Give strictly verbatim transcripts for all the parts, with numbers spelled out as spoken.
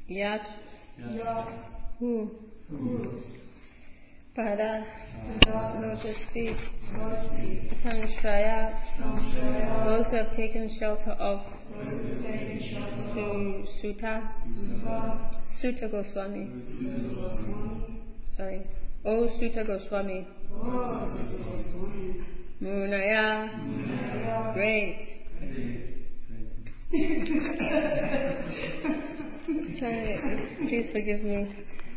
Yat. Yat. Hu. Hu. Pada. Pada. Lotus feet. Lotus feet. Samshraya. Samshraya. Those who have taken shelter of. Those who have taken shelter Su- of. Sutta. Sutta. Sutta Goswami. Sutta Goswami. Sorry. O Sutta Goswami. O Sutta Goswami. Munaya. Munaya. Great. Sorry, please forgive me.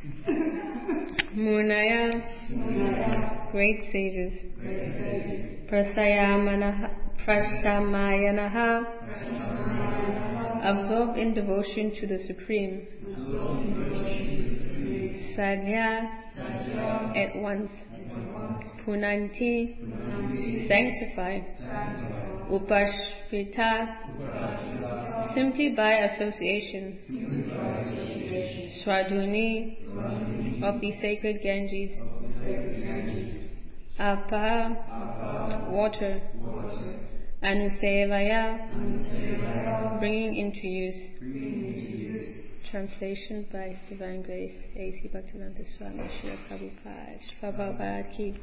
Munaya. Munaya. Great sages. Great sages. Prasayamanaha. Prasamayanaha. Prasamayanaha. Absorbed in devotion to the Supreme. Absorbed in devotion to the Supreme. Sadhya. Sadhya. At once. At once. Punanti. Punanti. Sanctified. Sanctified. Upashpita. Upashpita. Simply by association. Simply by association. Swadhuni. Swadhuni. Of the sacred Ganges. Of the sacred Ganges. Apa. Apa. Water. Water. Anusevaya. Anusevaya. Bringing into use. Bringing into use. Translation by His Divine Grace, A C Bhaktivedanta Swami Srila Prabhupada. Prabhupada ki.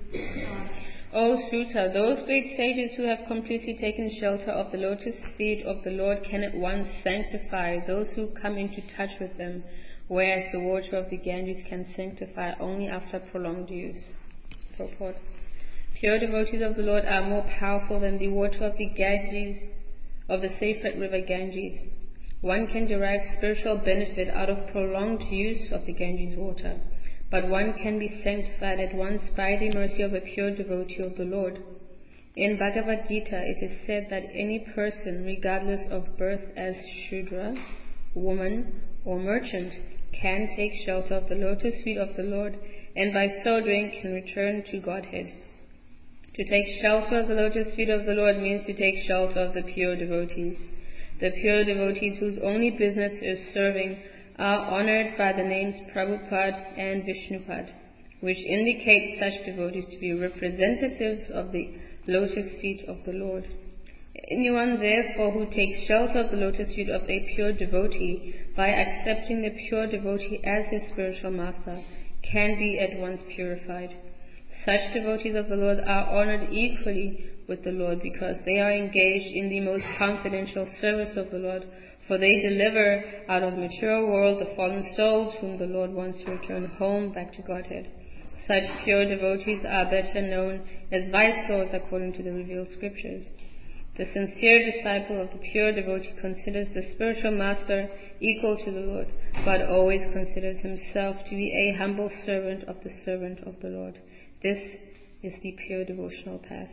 O Sutta, those great sages who have completely taken shelter of the lotus feet of the Lord can at once sanctify those who come into touch with them, whereas the water of the Ganges can sanctify only after prolonged use. Purport. Pure devotees of the Lord are more powerful than the water of the Ganges, of the sacred river Ganges. One can derive spiritual benefit out of prolonged use of the Ganges water, but one can be sanctified at once by the mercy of a pure devotee of the Lord. In Bhagavad Gita, it is said that any person, regardless of birth as Shudra, woman, or merchant, can take shelter of the lotus feet of the Lord, and by so doing can return to Godhead. To take shelter of the lotus feet of the Lord means to take shelter of the pure devotees. The pure devotees whose only business is serving are honored by the names Prabhupada and Vishnupad, which indicate such devotees to be representatives of the lotus feet of the Lord. Anyone, therefore, who takes shelter of the lotus feet of a pure devotee by accepting the pure devotee as his spiritual master can be at once purified. Such devotees of the Lord are honored equally with the Lord because they are engaged in the most confidential service of the Lord, for they deliver out of the material world the fallen souls whom the Lord wants to return home back to Godhead. Such pure devotees are better known as viceroys according to the revealed scriptures. The sincere disciple of the pure devotee considers the spiritual master equal to the Lord, but always considers himself to be a humble servant of the servant of the Lord. This is the pure devotional path.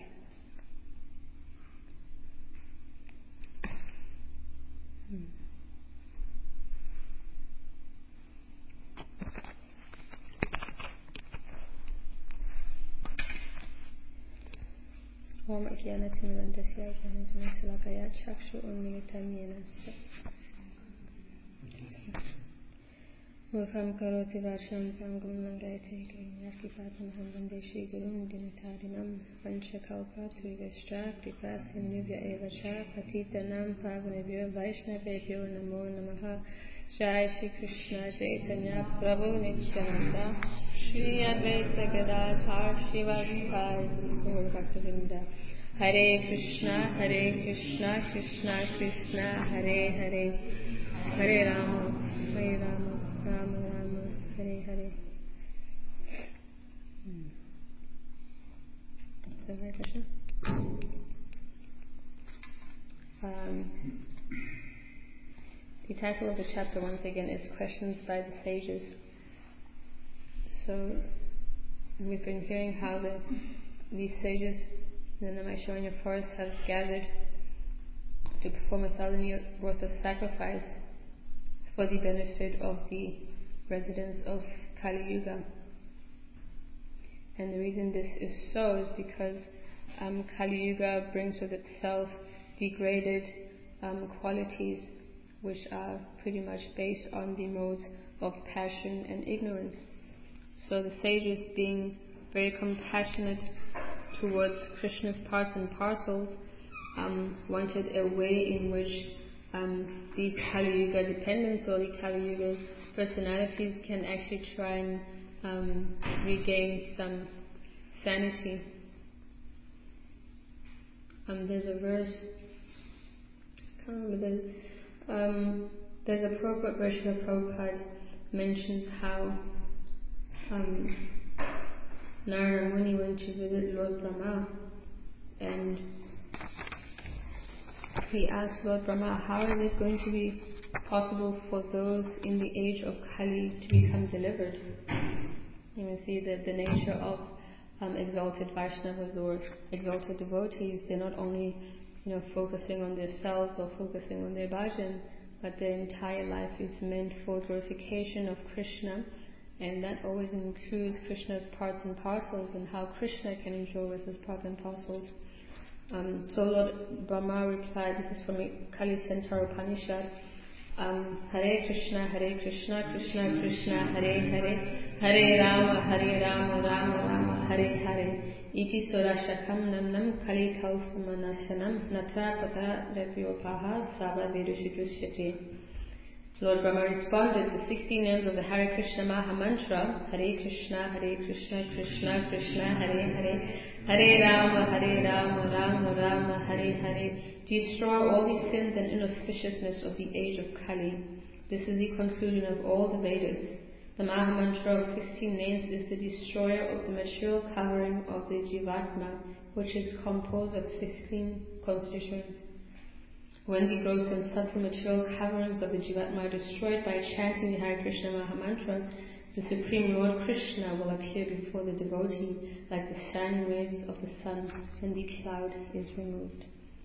Om Ajnanatimurandasya Jnanatamsalakaya Chakshu Unmilitam Yena Mukam Karoti Vacham Pangam Nangayate Yakipatam Hambande Shri Gurun Dinatarinam Panchakalpa Trivestra Kripa Sindhya Evacha Patitanam Pavanebhyo Vaishnavebhyo Namo Namaha Jai Shri Krishna Chaitanya Prabhu Nityananda Shri Advaita Gadadhar Shivaspai Gaur Bhaktavinda Hare Krishna Hare Krishna Krishna Krishna Hare Hare Hare Rama Hare Rama Rama Rama Hare Hare. So Hare Krishna. Um, the title of the chapter once again is Questions by the Sages. So we've been hearing how the these sages in the Namaisharanya forest have gathered to perform a thousand years worth of sacrifice for the benefit of the residents of Kali Yuga. And the reason this is so is because um, Kali Yuga brings with itself degraded um, qualities which are pretty much based on the modes of passion and ignorance. So the sages, being very compassionate towards Krishna's parts and parcels, um, wanted a way in which um, these Kali Yuga dependents or the Kali Yuga personalities can actually try and um, regain some sanity. Um, there's a verse, I can't remember, there's, um, there's a purport where Srila Prabhupada mentions how um, Narada Muni went to visit Lord Brahma, and he asked Lord Brahma, how is it going to be possible for those in the age of Kali to become delivered? You will see that the nature of um, exalted Vaishnavas or exalted devotees, they're not only, you know, focusing on their selves or focusing on their bhajan, but their entire life is meant for glorification of Krishna, and that always includes Krishna's parts and parcels and how Krishna can enjoy with his parts and parcels. Um, so Lord Brahma replied, this is from Kali Centaur Upanishad, um, Hare Krishna, Hare Krishna, Krishna Krishna, Hare Hare, Hare Rama, Hare Rama, Rama Rama, Hare Hare, Iti Sorashakam Namnam Kali Kausamanashanam Natra Pata Repyopaha Sava Vedushitushyate. Lord Brahma responded, the sixteen names of the Hare Krishna Maha Mantra, Hare Krishna, Hare Krishna, Krishna Krishna, Hare Hare, Hare Rama, Hare Rama, Rama Rama, Hare Hare, destroy all the sins and inauspiciousness of the age of Kali. This is the conclusion of all the Vedas. The Maha Mantra of sixteen names is the destroyer of the material covering of the Jivatma, which is composed of sixteen constituents. When the gross and subtle material coverings of the Jivatma are destroyed by chanting the Hare Krishna Maha Mantra, the Supreme Lord Krishna will appear before the devotee like the shining waves of the sun when the cloud is removed.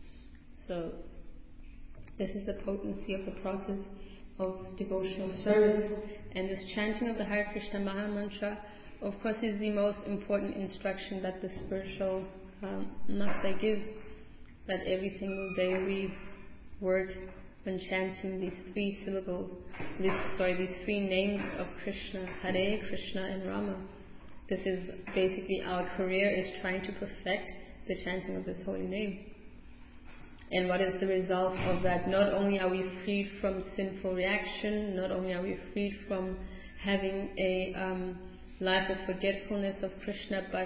So, this is the potency of the process of devotional service, and this chanting of the Hare Krishna Maha Mantra, of course, is the most important instruction that the spiritual um, master gives, that every single day we work when chanting these three syllables, these, sorry, these three names of Krishna, Hare, Krishna and Rama. This is basically our career, is trying to perfect the chanting of this holy name. And what is the result of that? Not only are we freed from sinful reaction, not only are we freed from having a um, life of forgetfulness of Krishna, but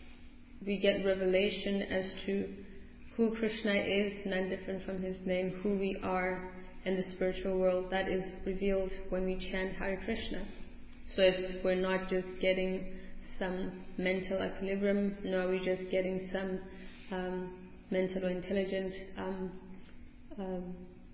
we get revelation as to who Krishna is, none different from his name, who we are in the spiritual world. That is revealed when we chant Hare Krishna. So if we're not just getting some mental equilibrium, nor are we just getting some um, mental or intelligent um, um,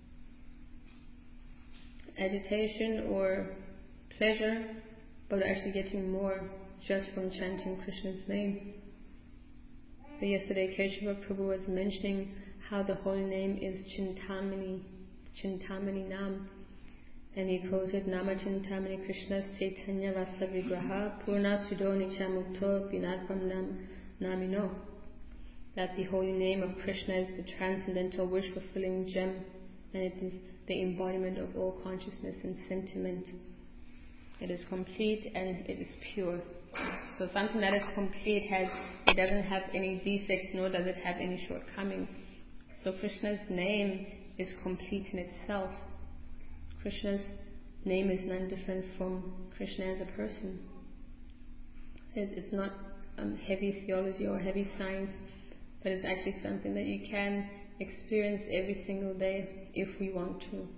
agitation or pleasure, but we're actually getting more just from chanting Krishna's name. But yesterday, Keshava Prabhu was mentioning how the holy name is Chintamani, Chintamani Nam, and he quoted Nama Chintamani Krishna Chaitanya Rasa Vigraha Purna Sudo Nicha Mukto Vinarpam Nam Namino, that the holy name of Krishna is the transcendental wish-fulfilling gem, and it is the embodiment of all consciousness and sentiment. It is complete and it is pure. So something that is complete has, it doesn't have any defects, nor does it have any shortcomings. So Krishna's name is complete in itself. Krishna's name is none different from Krishna as a person. So it's, it's not um, heavy theology or heavy science, but it's actually something that you can experience every single day if we want to.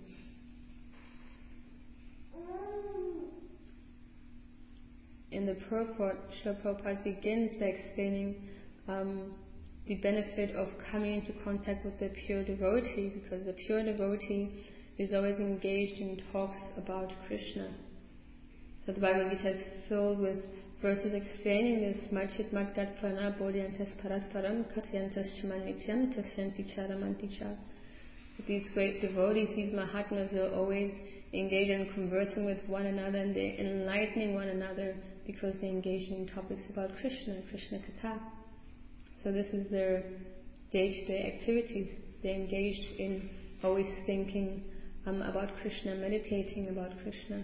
In the purport, Srila Prabhupada begins by explaining um, the benefit of coming into contact with the pure devotee, because the pure devotee is always engaged in talks about Krishna. So the Bhagavad Gita is filled with verses explaining this. Machit magdat prana bodhyantas parasparam katyantas chamanityam tasyanti charamanticha. These great devotees, these Mahatmas, are always engaged in conversing with one another, and they're enlightening one another because they're engaged in topics about Krishna, Krishna Katha. So this is their day-to-day activities. They're engaged in always thinking um, about Krishna, meditating about Krishna.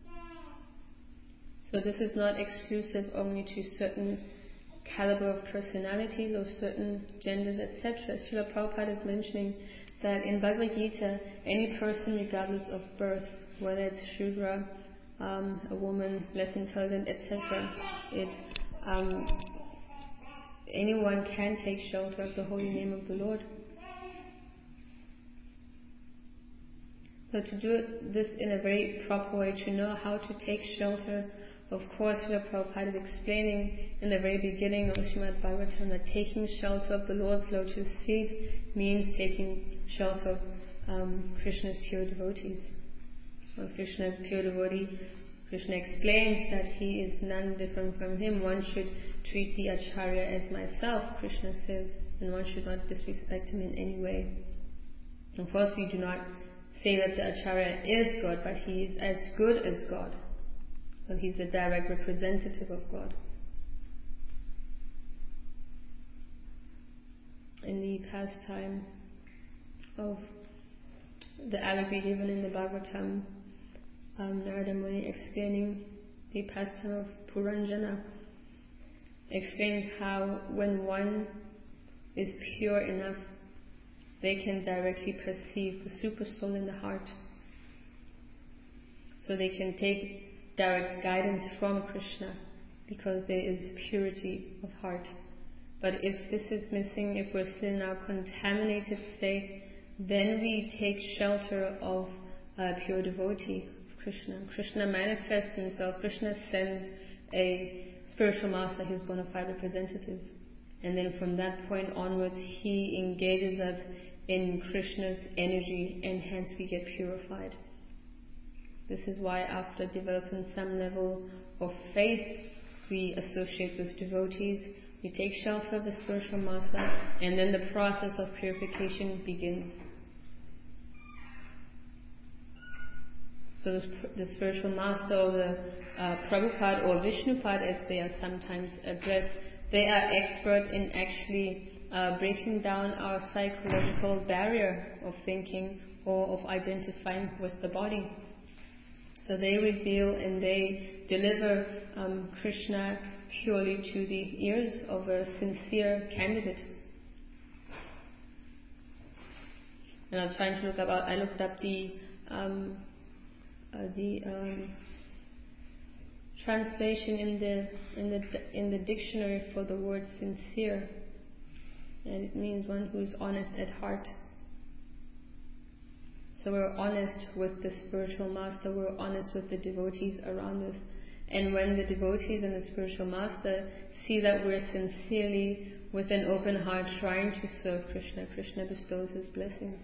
So this is not exclusive only to certain caliber of personalities or certain genders, et cetera. Srila Prabhupada is mentioning that in Bhagavad Gita, any person regardless of birth, whether it's Shudra, um, a woman, less intelligent, et cetera, it um, anyone can take shelter of the holy name of the Lord. So to do this in a very proper way, to know how to take shelter, of course, Srila Prabhupada is explaining in the very beginning of Srimad Bhagavatam that taking shelter of the Lord's lotus feet means taking shelter of um, Krishna's pure devotees. Once Krishna is pure devotee, Krishna explains that he is none different from him. One should treat the Acharya as myself, Krishna says, and one should not disrespect him in any way. Of course, we do not say that the Acharya is God, but he is as good as God. So he's the direct representative of God. In the pastime of the allegory given in the Bhagavatam, um, Narada Muni explaining the pastime of Puranjana explains how when one is pure enough, they can directly perceive the super soul in the heart. So they can take direct guidance from Krishna because there is purity of heart. But if this is missing, if we're still in our contaminated state, then we take shelter of a pure devotee of Krishna. Krishna manifests himself. Krishna sends a spiritual master, his bona fide representative. And then from that point onwards, he engages us in Krishna's energy, and hence we get purified. This is why after developing some level of faith, we associate with devotees, we take shelter of the spiritual master, and then the process of purification begins. So the, the spiritual master, or the uh, Prabhupada or Vishnupad as they are sometimes addressed, they are experts in actually uh, breaking down our psychological barrier of thinking or of identifying with the body. So they reveal and they deliver um, Krishna purely to the ears of a sincere candidate. And I was trying to look up, I looked up the um, uh, the um, translation in the in the in the dictionary for the word sincere, and it means one who is honest at heart. So we're honest with the spiritual master, we're honest with the devotees around us. And when the devotees and the spiritual master see that we're sincerely, with an open heart, trying to serve Krishna, Krishna bestows his blessings.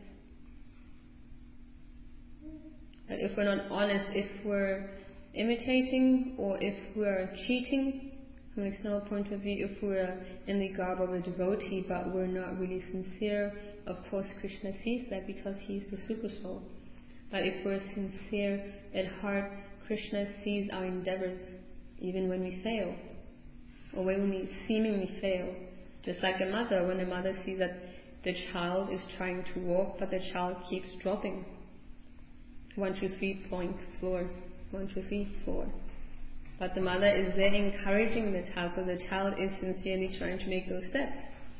But if we're not honest, if we're imitating or if we're cheating, from an external point of view, if we're in the garb of a devotee but we're not really sincere, of course Krishna sees that because he's the super soul. But if we're sincere at heart, Krishna sees our endeavors, even when we fail, or when we seemingly fail. Just like a mother, when a mother sees that the child is trying to walk, but the child keeps dropping. One, two, three, ploink, floor. One, two, three, floor. But the mother is there encouraging the child, because the child is sincerely trying to make those steps.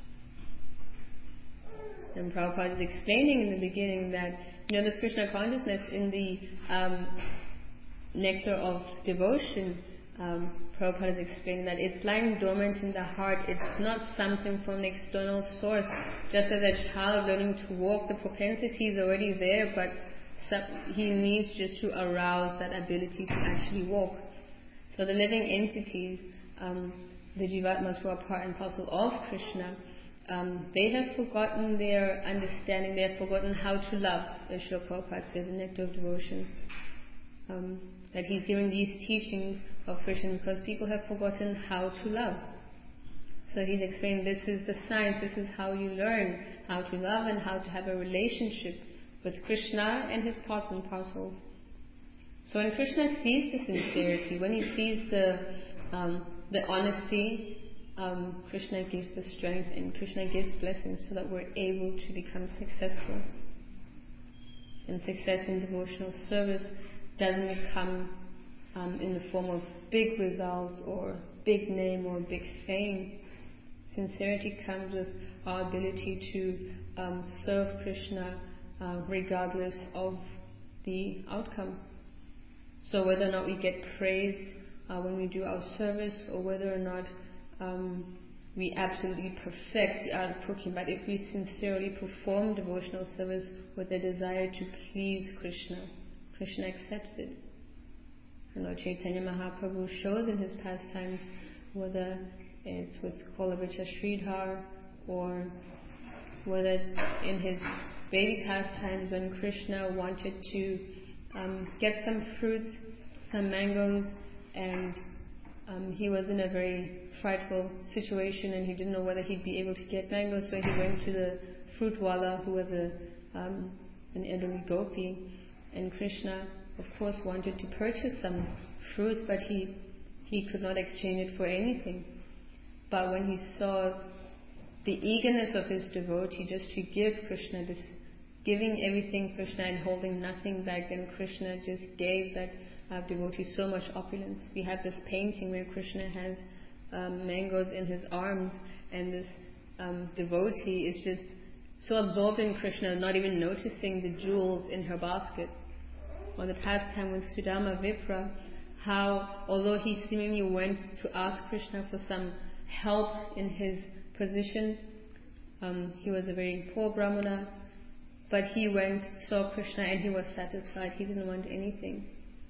And Prabhupada is explaining in the beginning that, you know, this Krishna consciousness in the um, nectar of devotion, um, Prabhupada is explaining that it's lying dormant in the heart. It's not something from an external source. Just as a child learning to walk, the propensity is already there, but he needs just to arouse that ability to actually walk. So the living entities, um, the Jivatmas who are part and parcel of Krishna, um, they have forgotten their understanding, they have forgotten how to love, as Srila Prabhupada says in Nectar of Devotion. Um, that he's giving these teachings of Krishna because people have forgotten how to love. So he's explaining this is the science, this is how you learn how to love and how to have a relationship with Krishna and his parts and parcels. So when Krishna sees the sincerity, when he sees the um, the honesty, um, Krishna gives the strength and Krishna gives blessings so that we're able to become successful. And success in devotional service doesn't come um, in the form of big results or big name or big fame. Sincerity comes with our ability to um, serve Krishna uh, regardless of the outcome. So whether or not we get praised uh, when we do our service, or whether or not um, we absolutely perfect the art of cooking, but if we sincerely perform devotional service with a desire to please Krishna, Krishna accepts it. And Lord Chaitanya Mahaprabhu shows in his pastimes, whether it's with Kolavicha Sridhar, or whether it's in his baby pastimes when Krishna wanted to um, get some fruits, some mangoes, and um, he was in a very frightful situation and he didn't know whether he'd be able to get mangoes, so he went to the fruit wala, who was a um, an elderly gopi, and Krishna of course wanted to purchase some fruits, but he he could not exchange it for anything. But when he saw the eagerness of his devotee just to give Krishna this, giving everything Krishna and holding nothing back, then Krishna just gave that uh, devotee so much opulence. We have this painting where Krishna has um, mangoes in his arms, and this um, devotee is just so absorbed in Krishna, not even noticing the jewels in her basket. Or the pastime with Sudama Vipra, how although he seemingly went to ask Krishna for some help in his position, um, he was a very poor brahmana, but he went, saw Krishna, and he was satisfied. He didn't want anything.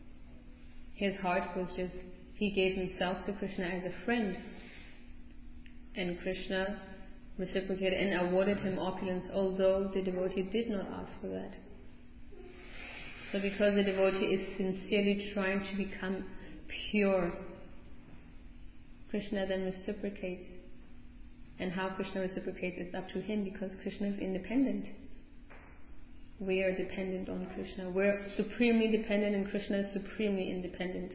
His heart was just, he gave himself to Krishna as a friend, and Krishna reciprocated and awarded him opulence, although the devotee did not ask for that. So because the devotee is sincerely trying to become pure, Krishna then reciprocates. And how Krishna reciprocates, it's up to him, because Krishna is independent. We are dependent on Krishna. We're supremely dependent, and Krishna is supremely independent.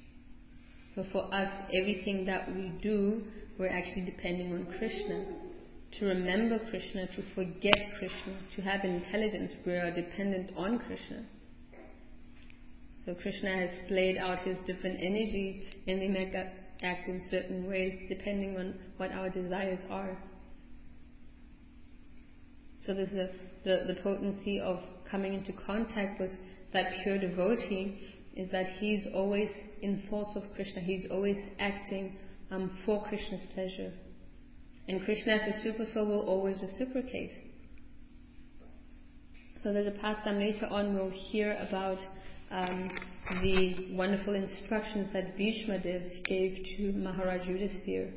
So for us, everything that we do, we're actually depending on Krishna. To remember Krishna, to forget Krishna, to have intelligence, we are dependent on Krishna. So Krishna has laid out his different energies, and they make us act in certain ways depending on what our desires are. So this is a, the, the potency of coming into contact with that pure devotee, is that he's always in force of Krishna. He's always acting um, for Krishna's pleasure. And Krishna as a super soul will always reciprocate. So there's a pastime later on we'll hear about Um, the wonderful instructions that Bhishma Dev gave to Maharaj Yudhisthira.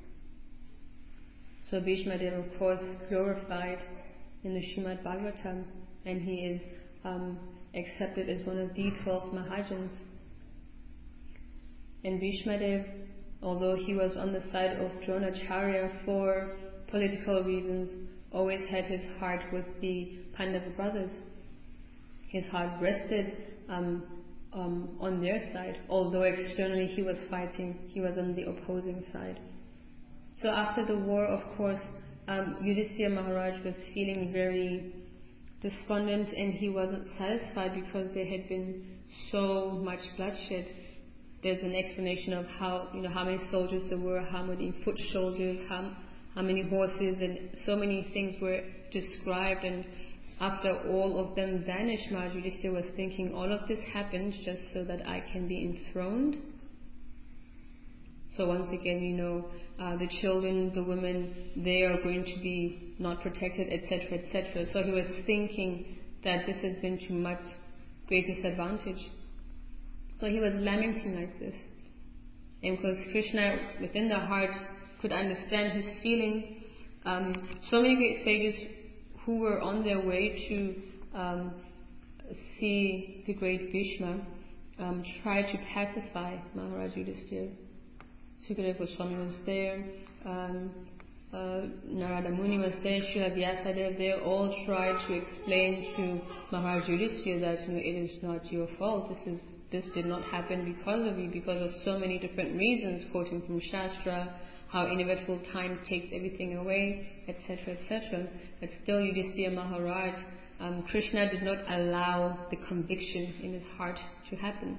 So Bhishma Dev, of course, glorified in the Srimad Bhagavatam, and he is um, accepted as one of the twelve Mahajans. And Bhishma Dev, although he was on the side of Dronacharya for political reasons, always had his heart with the Pandava brothers. His heart rested um, um, on their side, although externally he was fighting, he was on the opposing side. So after the war, of course, um, Yudhisthira Maharaj was feeling very despondent, and he wasn't satisfied because there had been so much bloodshed. There's an explanation of how, you know, how many soldiers there were, how many foot soldiers, how, how many horses, and so many things were described. And after all of them vanished, Maharaj Yudhisthira was thinking, all of this happened just so that I can be enthroned. So once again, you know, uh, the children, the women, they are going to be not protected, et cetera, et cetera. So he was thinking that this has been to much great disadvantage. So he was lamenting like this. And because Krishna, within the heart, could understand his feelings, um, so many great sages who were on their way to um, see the great Bhishma um, tried to pacify Maharaj Yudhisthira. Sukadeva Goswami was there, um, uh, Narada Muni was there, Srila Vyasadeva, they all tried to explain to Maharaj Yudhisthira that, you know, it is not your fault, this is this did not happen because of you, because of so many different reasons, quoting from Shastra, how inevitable time takes everything away, et cetera, et cetera. But still, Yudhisthira Maharaj, um, Krishna did not allow the conviction in his heart to happen.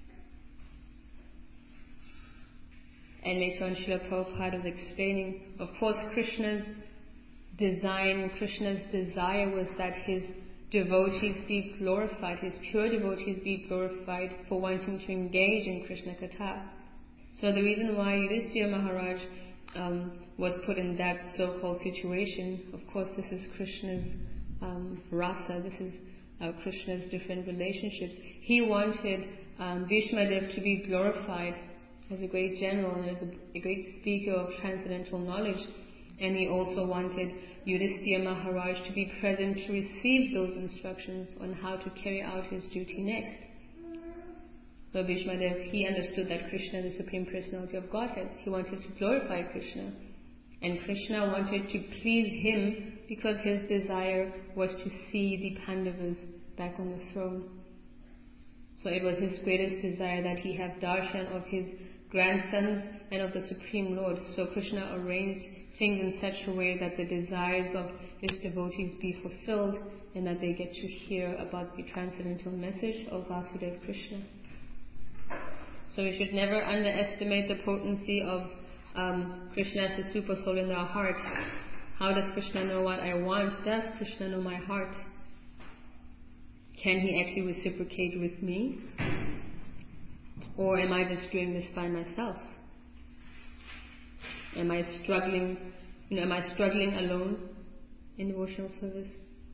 And later on, Srila Prabhupada was explaining, of course, Krishna's design, Krishna's desire was that his devotees be glorified, his pure devotees be glorified for wanting to engage in Krishna Katha. So the reason why Yudhishthira Maharaj um, was put in that so-called situation, of course this is Krishna's um, rasa, this is uh, Krishna's different relationships. He wanted um, Bhishma Dev to be glorified as a great general and as a, a great speaker of transcendental knowledge. And he also wanted Yudhishthira Maharaj to be present to receive those instructions on how to carry out his duty next. So Bhishma Dev, he understood that Krishna, the Supreme Personality of Godhead, he wanted to glorify Krishna. And Krishna wanted to please him because his desire was to see the Pandavas back on the throne. So it was his greatest desire that he have darshan of his grandsons and of the Supreme Lord. So Krishna arranged things in such a way that the desires of his devotees be fulfilled and that they get to hear about the transcendental message of Vasudeva Krishna. So we should never underestimate the potency of um, Krishna as the super soul in our heart. How does Krishna know what I want? Does Krishna know my heart? Can he actually reciprocate with me? Or am I just doing this by myself? Am I struggling, you know, am I struggling alone in devotional service?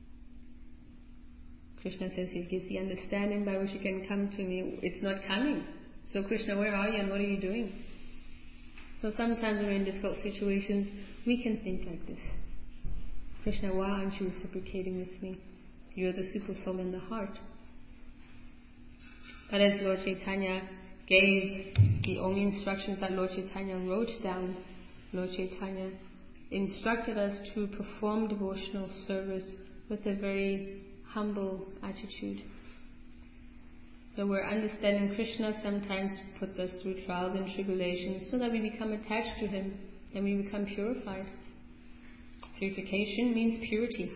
Krishna says he gives the understanding by which you can come to me. It's not coming. So Krishna, where are you and what are you doing? So sometimes when we're in difficult situations, we can think like this. Krishna, why aren't you reciprocating with me? You're the super soul in the heart. That is, Lord Chaitanya gave the only instructions that Lord Chaitanya wrote down. Lord Chaitanya instructed us to perform devotional service with a very humble attitude. So we're understanding Krishna sometimes puts us through trials and tribulations so that we become attached to him and we become purified. Purification means purity.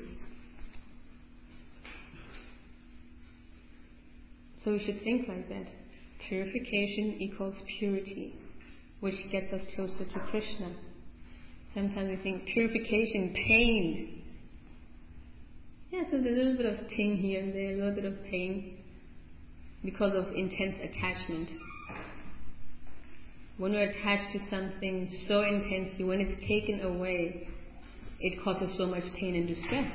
So we should think like that. Purification equals purity, which gets us closer to Krishna. Sometimes we think purification, pain. Yeah, so there's a little bit of ting here and there, a little bit of pain because of intense attachment. When we're attached to something so intensely, when it's taken away, it causes so much pain and distress.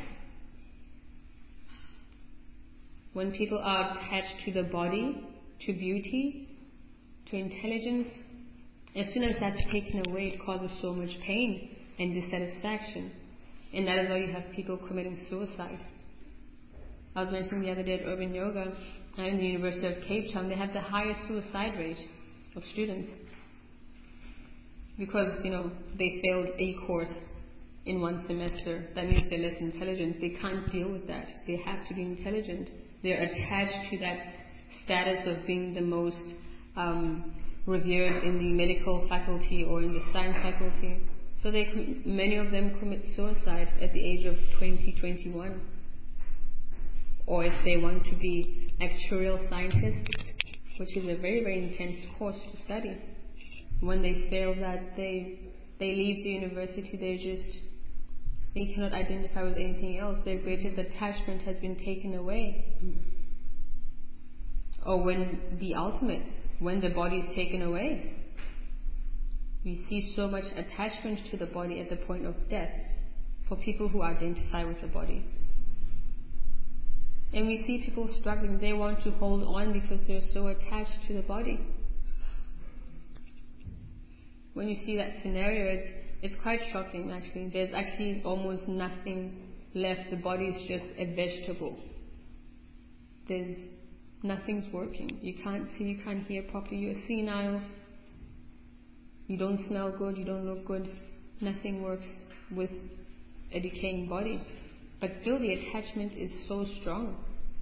When people are attached to the body, to beauty, to intelligence, as soon as that's taken away, it causes so much pain and dissatisfaction. And that is why you have people committing suicide. I was mentioning the other day at Urban Yoga, in the University of Cape Town, they have the highest suicide rate of students. Because, you know, they failed a course in one semester. That means they're less intelligent. They can't deal with that. They have to be intelligent. They're attached to that status of being the most um, revered in the medical faculty or in the science faculty. So they, many of them commit suicide at the age of twenty, twenty-one. Or if they want to be actuarial scientists, which is a very, very intense course to study. When they fail that, they they leave the university, they just, they cannot identify with anything else. Their greatest attachment has been taken away. Or when the ultimate, when the body is taken away. We see so much attachment to the body at the point of death for people who identify with the body. And we see people struggling. They want to hold on because they're so attached to the body. When you see that scenario, it's, it's quite shocking actually. There's actually almost nothing left. The body is just a vegetable. There's nothing's working. You can't see, you can't hear properly. You're senile. You don't smell good. You don't look good. Nothing works with a decaying body. But still the attachment is so strong.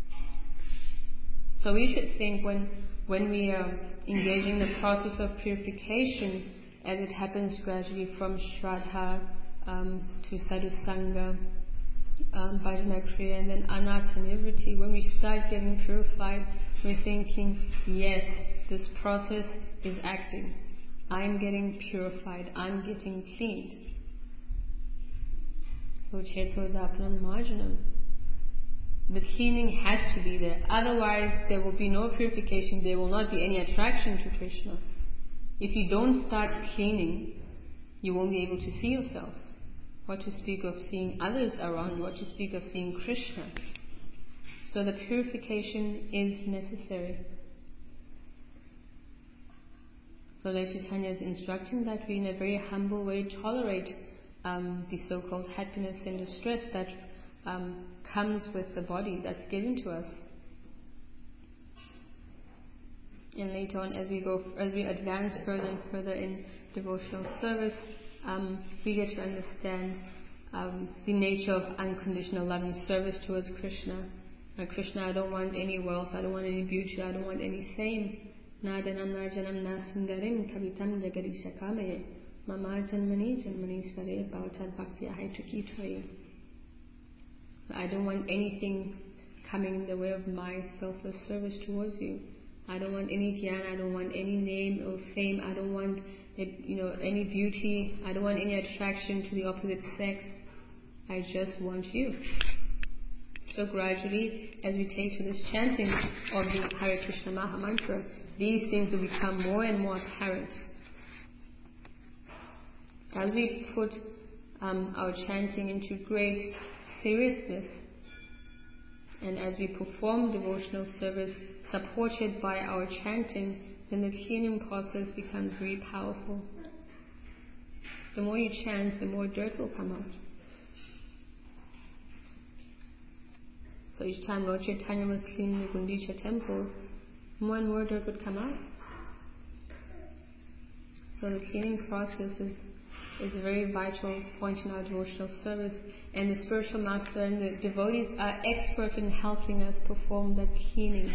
So we should think when, when we are engaging the process of purification, as it happens gradually from Shraddha um, to Sadhusanga, um, Bhajana Kriya, and then Anartha Nivritti, when we start getting purified, we're thinking, yes, this process is acting. I'm getting purified. I'm getting cleaned. So Chetodapnam Marjanam. The cleaning has to be there. Otherwise, there will be no purification. There will not be any attraction to Krishna. If you don't start cleaning, you won't be able to see yourself. What to speak of seeing others around you, what to speak of seeing Krishna. So the purification is necessary. So Lord Chaitanya is instructing that we in a very humble way tolerate um, the so-called happiness and distress that um, comes with the body that's given to us. And later on, as we go, as we advance further and further in devotional service, um, we get to understand um, the nature of unconditional love and service towards Krishna. Now, Krishna, I don't want any wealth, I don't want any beauty, I don't want any fame. Nadanam najanam nasundarim kavitam jagadishakamaye mama janmani janmani svare bhavatad bhakti ahaitukitvaye. I don't want anything coming in the way of my selfless service towards you. I don't want any gyan, I don't want any name or fame, I don't want you know any beauty, I don't want any attraction to the opposite sex. I just want you. So gradually, as we take to this chanting of the Hare Krishna Maha Mantra, these things will become more and more apparent. As we put um, our chanting into great seriousness, and as we perform devotional service supported by our chanting, then the cleaning process becomes very powerful. The more you chant, the more dirt will come out. So each time Lord Chaitanya was cleaning the Gundicha temple, more and more dirt would come out. So the cleaning process is, is a very vital point in our devotional service, and the spiritual master and the devotees are expert in helping us perform that cleaning.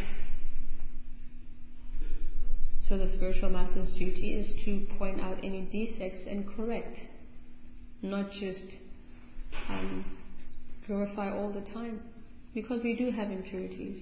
So the spiritual master's duty is to point out any defects and correct, not just um, glorify all the time, because we do have impurities.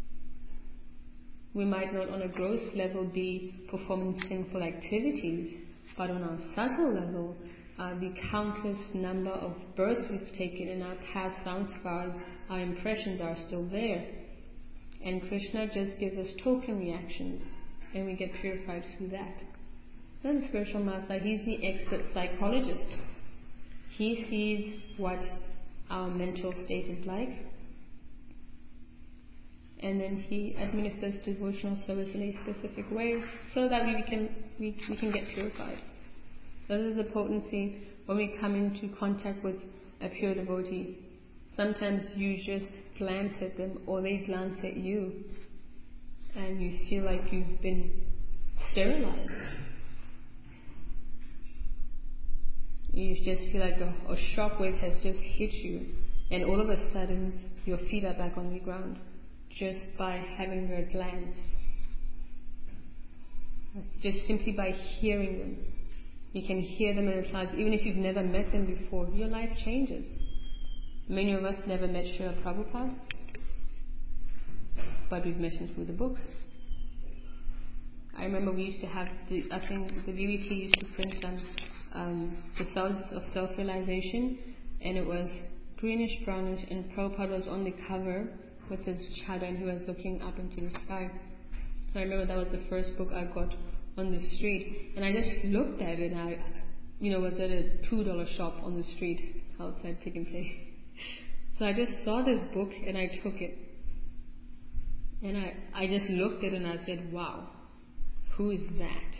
We might not on a gross level be performing sinful activities, but on a subtle level, uh, the countless number of births we've taken in our past sanskars, our impressions are still there. And Krishna just gives us token reactions, and we get purified through that. Then the spiritual master, he's the expert psychologist. He sees what our mental state is like, and then he administers devotional service in a specific way so that we can we, we can get purified. So this is the potency when we come into contact with a pure devotee. Sometimes you just glance at them or they glance at you and you feel like you've been sterilized. You just feel like a, a shockwave has just hit you, and all of a sudden your feet are back on the ground, just by having their glance. It's just simply by hearing them. You can hear them in a class. Even if you've never met them before, your life changes. Many of us never met Srila Prabhupada, but we've met him through the books. I remember we used to have, the, I think the B B T used to print um, um, the Cells of Self-Realization, and it was greenish, brownish, and Prabhupada was on the cover with his chadar, and he was looking up into the sky. I remember that was the first book I got on the street, and I just looked at it, and I, you know, was at a two dollar shop on the street outside Pick and Pay. So I just saw this book and I took it, and I, I just looked at it and I said, wow, who is that?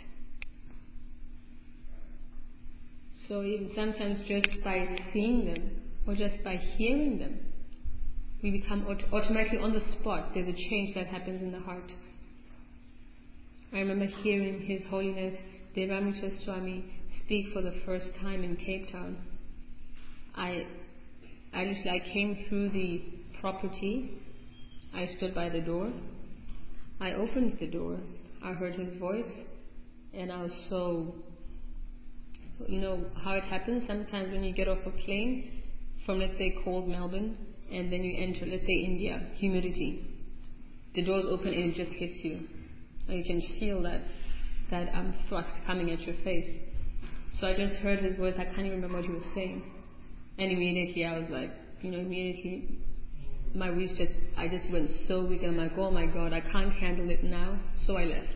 So even sometimes just by seeing them or just by hearing them, we become aut- automatically on the spot. There's a change that happens in the heart. I remember hearing His Holiness Devamrita Swami speak for the first time in Cape Town. I, I literally, I came through the property. I stood by the door. I opened the door. I heard his voice, and I was so, you know how it happens sometimes when you get off a plane from, let's say, cold Melbourne, and then you enter, let's say, India, humidity. The doors open and it just hits you. And you can feel that that um, thrust coming at your face. So I just heard his voice. I can't even remember what he was saying. And immediately I was like, you know, immediately my wrist just, I just went so weak, and I'm like, oh my God, I can't handle it now. So I left.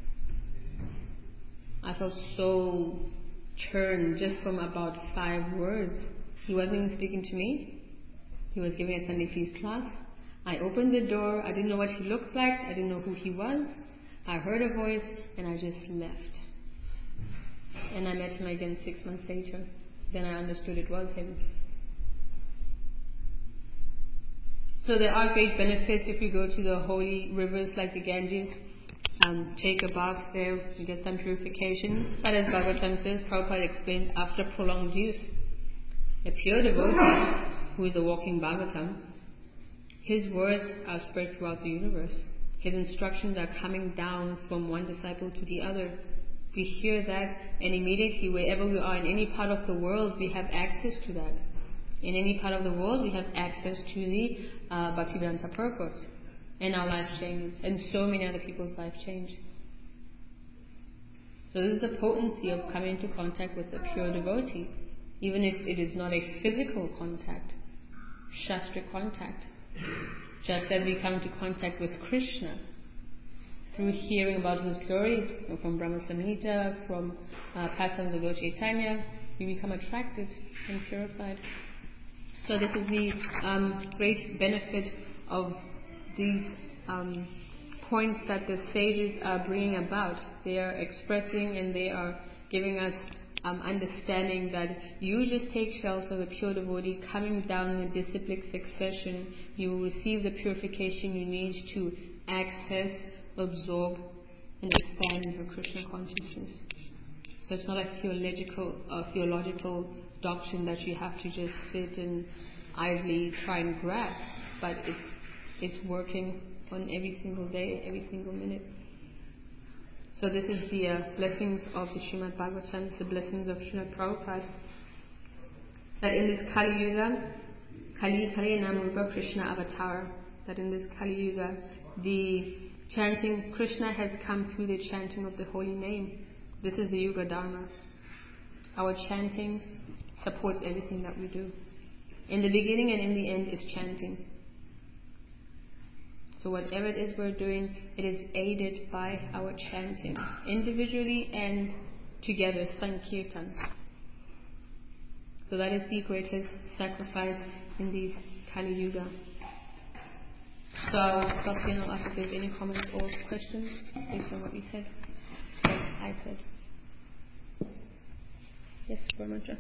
I felt so turned just from about five words. He wasn't even speaking to me. He was giving a Sunday feast class. I opened the door. I didn't know what he looked like. I didn't know who he was. I heard a voice, and I just left. And I met him again six months later. Then I understood it was him. So there are great benefits if you go to the holy rivers like the Ganges. Um, take a bath there, you get some purification. But as Bhagavatam says, Prabhupada explained, after prolonged use, a pure devotee, who is a walking Bhagavatam, his words are spread throughout the universe. His instructions are coming down from one disciple to the other. We hear that, and immediately, wherever we are in any part of the world, we have access to that. In any part of the world, we have access to the uh, Bhaktivedanta purpose. And our life changes. And so many other people's life change. So this is the potency of coming into contact with a pure devotee. Even if it is not a physical contact, Shastra contact. Just as we come into contact with Krishna through hearing about his glories, from Brahma Samhita, from uh, pastimes of Lord Chaitanya, we become attracted and purified. So this is the um, great benefit of these um, points that the sages are bringing about. They are expressing and they are giving us um, understanding that you just take shelter of a pure devotee coming down in a disciplic succession. You will receive the purification you need to access, absorb, and expand your Krishna consciousness. So it's not a theological, uh, theological doctrine that you have to just sit and idly try and grasp, but it's it's working on every single day, every single minute. So this is the uh, blessings of the Srimad Bhagavatam, the blessings of Srimad Prabhupada. That in this Kali Yuga, Kali Kali Namrupa Krishna Avatar, that in this Kali Yuga, the chanting, Krishna has come through the chanting of the holy name. This is the Yuga Dharma. Our chanting supports everything that we do. In the beginning and in the end is chanting. So whatever it is we're doing, it is aided by our chanting, individually and together, Sankirtan. So that is the greatest sacrifice in these Kali Yuga. So I will stop here now if there's any comments or questions based on what we said. Or I said. Yes, Brahmaja.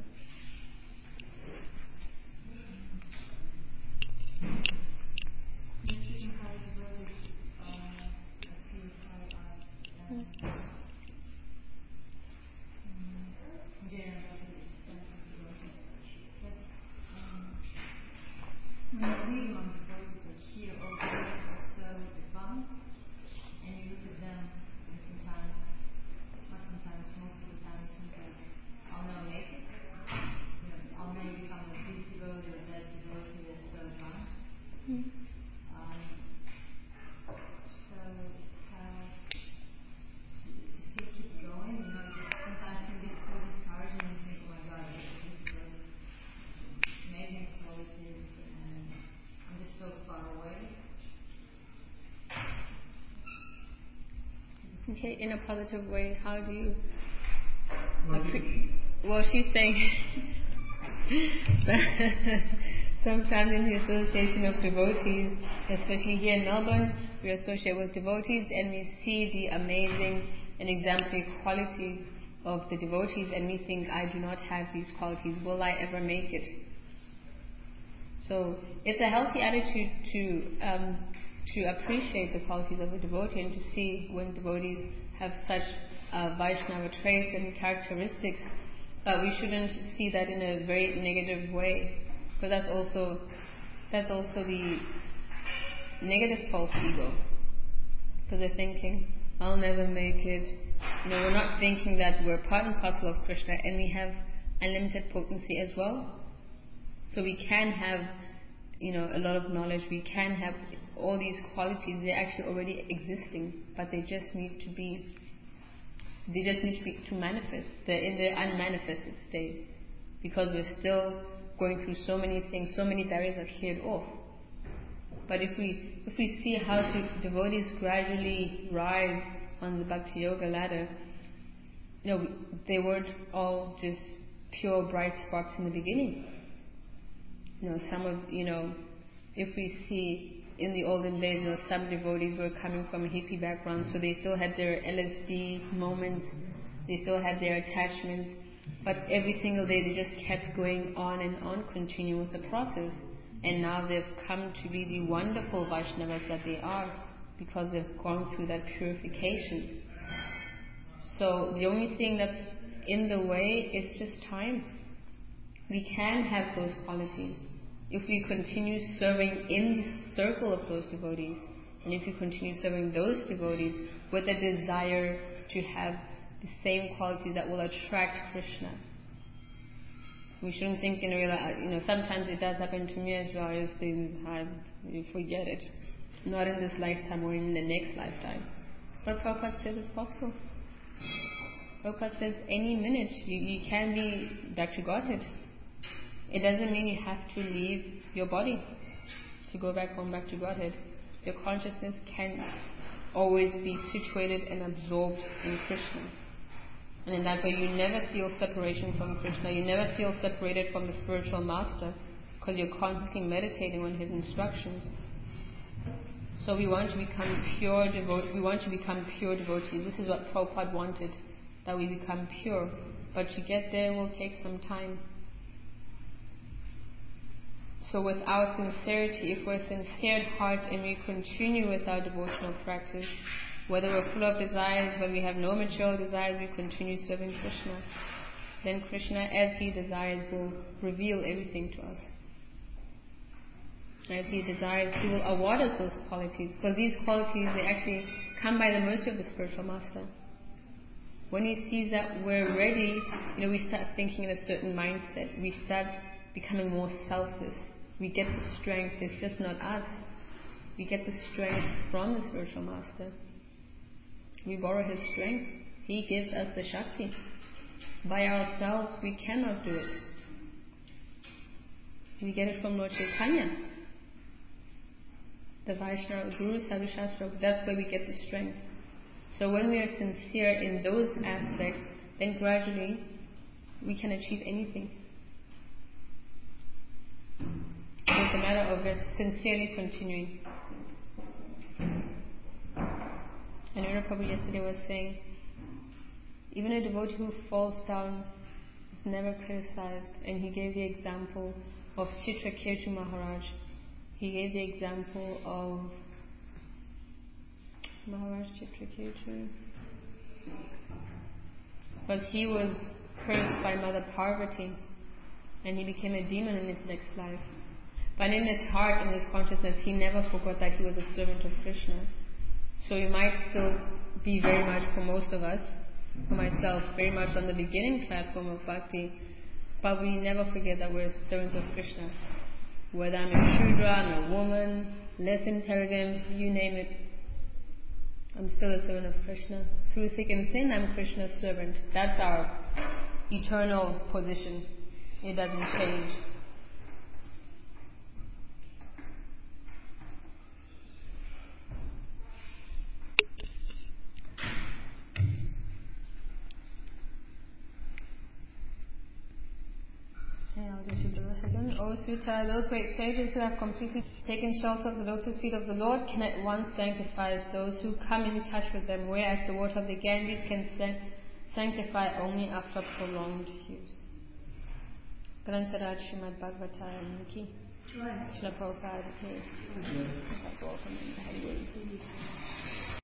Okay, in a positive way, how do you... Appre- well, she's saying sometimes in the association of devotees, especially here in Melbourne, we associate with devotees and we see the amazing and exemplary qualities of the devotees and we think, I do not have these qualities, will I ever make it? So it's a healthy attitude to um, to appreciate the qualities of a devotee and to see when devotees have such uh, Vaishnava traits and characteristics, but we shouldn't see that in a very negative way, because that's also that's also the negative false ego, because they're thinking, I'll never make it. You know, we're not thinking that we're part and parcel of Krishna and we have unlimited potency as well. So we can have, you know, a lot of knowledge. We can have all these qualities. They're actually already existing, but they just need to be, they just need to be to manifest. They're in their unmanifested state, because we're still going through so many things. So many barriers are cleared off. But if we if we see how the devotees gradually rise on the Bhakti Yoga ladder, you know, they weren't all just pure bright spots in the beginning. You know, some of, you know, if we see in the olden days, you know, some devotees were coming from a hippie background, so they still had their L S D moments, they still had their attachments, but every single day they just kept going on and on, continuing with the process. And now they've come to be the wonderful Vaishnavas that they are, because they've gone through that purification. So the only thing that's in the way is just time. We can have those qualities if we continue serving in the circle of those devotees, and if we continue serving those devotees with a desire to have the same qualities that will attract Krishna. We shouldn't think in real, you know, sometimes it does happen to me as well. I just think, I forget it. Not in this lifetime or in the next lifetime. But Prabhupada says it's possible. Prabhupada says any minute you, you can be back to Godhead. It doesn't mean you have to leave your body to go back home, back to Godhead. Your consciousness can always be situated and absorbed in Krishna. And in that way you never feel separation from Krishna. You never feel separated from the spiritual master, because you're constantly meditating on his instructions. So we want to become pure devotees. We want to become pure devotees. This is what Prabhupada wanted, that we become pure. But to get there will take some time. So with our sincerity, if we're sincere at heart and we continue with our devotional practice, whether we're full of desires, whether we have no material desires, we continue serving Krishna, then Krishna, as he desires, will reveal everything to us. As he desires, he will award us those qualities, because these qualities, they actually come by the mercy of the spiritual master. When he sees that we're ready, you know, we start thinking in a certain mindset. We start becoming more selfless. We get the strength. It's just not us. We get the strength from the spiritual master. We borrow his strength. He gives us the Shakti. By ourselves, we cannot do it. We get it from Lord Chaitanya. The Vaishnava, Guru, Sadhu Shastra, that's where we get the strength. So when we are sincere in those aspects, then gradually we can achieve anything. It's a matter of us sincerely continuing. And Nira Prabhu yesterday was saying, even a devotee who falls down is never criticized. And he gave the example of Chitraketu Maharaj. He gave the example of Maharaj Chitraketu. But he was cursed by Mother Parvati, and he became a demon in his next life. But in his heart, in his consciousness, he never forgot that he was a servant of Krishna. So he might still be very much, for most of us, for myself, very much on the beginning platform of Bhakti, but we never forget that we're servants of Krishna. Whether I'm a Shudra, I'm a woman, less intelligent, you name it, I'm still a servant of Krishna. Through thick and thin, I'm Krishna's servant. That's our eternal position. It doesn't change. Okay, I'll just read the verse again. O Sutta, those great sages who have completely taken shelter of the lotus feet of the Lord can at once sanctify those who come in touch with them, whereas the water of the Ganges can sanctify only after prolonged use. Grantaraj Srimad Bhagavatam Ki. Srila Prabhupada Ki.